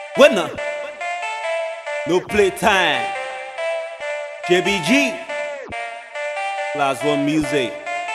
Winner, no playtime. JBG, Class 1 music.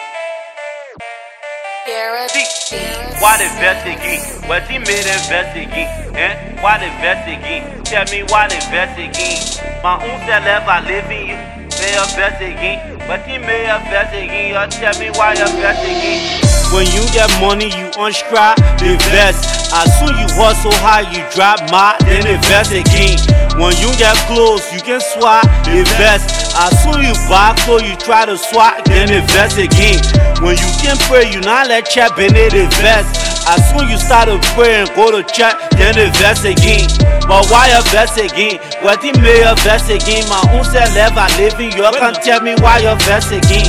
Why investigate? What he made investigate? Why investigate? Tell me why investigate? My own self I live in you. May investigate. But he may investigate. Tell me why investigate? When you get money, you unscribe, invest. As soon you hustle high, you drop my, then invest again. When you get close, you can swap, invest. As soon you buy clothes, you try to swap, then invest again. When you can pray, you not let check, then it invest. As soon you start to pray and go to church, then invest again. But why invest again? What he may invest again? My own self I live in, you can't tell me why invest again.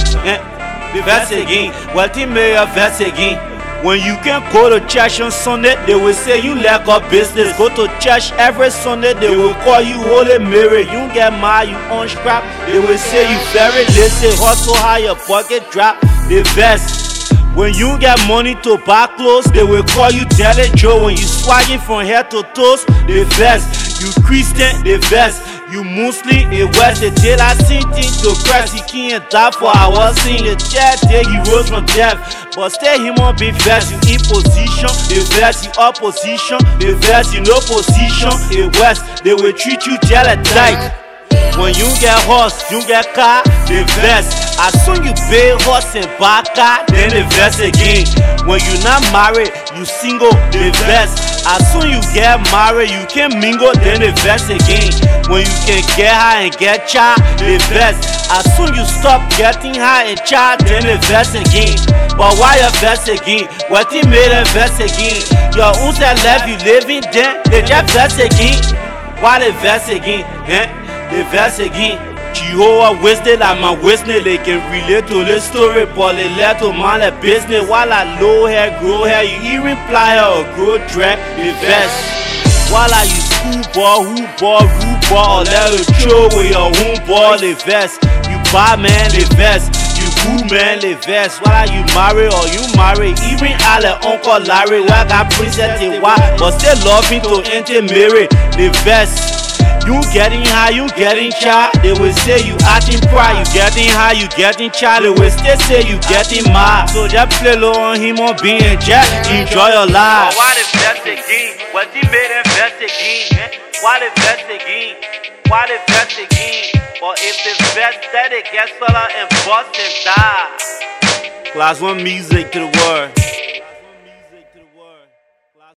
Invest again. What he may invest again? When you can go to church on Sunday, they will say you lack of business. Go to church every Sunday, they will call you Holy Mary. You get mad, you unscrap. They will say you very lazy, hustle high, your pocket drop. The best. When you get money to buy clothes, they will call you Jelly Joe. When you swagging from head to toes, the best. You Christian, the best. You Muslim, it was the day I seen things to Christ. He can't die for our sin. The church day he rose from death, but still he won't be best. You in position, the best. You opposition, the best. You no position, it was. They will treat you jealous like. When you get horse, you get car, the best. As soon you pay horse and buy car, then invest again. When you not married, you single, the best. As soon you get married, you can mingle, then invest again. When you can get high and get child, the best. As soon you stop getting high and child, then invest again. But why invest again? What he made invest again? Your own self you living, then they just invest again. Why invest again? Invest again. Jehovah wasted like my wasted. They can relate to this story, but they let to mind the business. While I low hair, grow hair, you even fly hair or grow drag, invest. While I you school ball, who ball, root ball, or let it throw with your own ball, invest. You buy man, invest. You cool man, invest. While you marry or you marry, even Ale Uncle Larry, where got princess they why, but still loving to enter marry, invest. You getting high, you getting child. They will say you acting pride. You getting high, you getting child. They will still say you getting mad. So just play low on him on being jack. Enjoy your life. Why invest again? What he made invest again? Why invest again? Why invest again? But if the best that it gets fella and bust and die. Class 1 music to the world.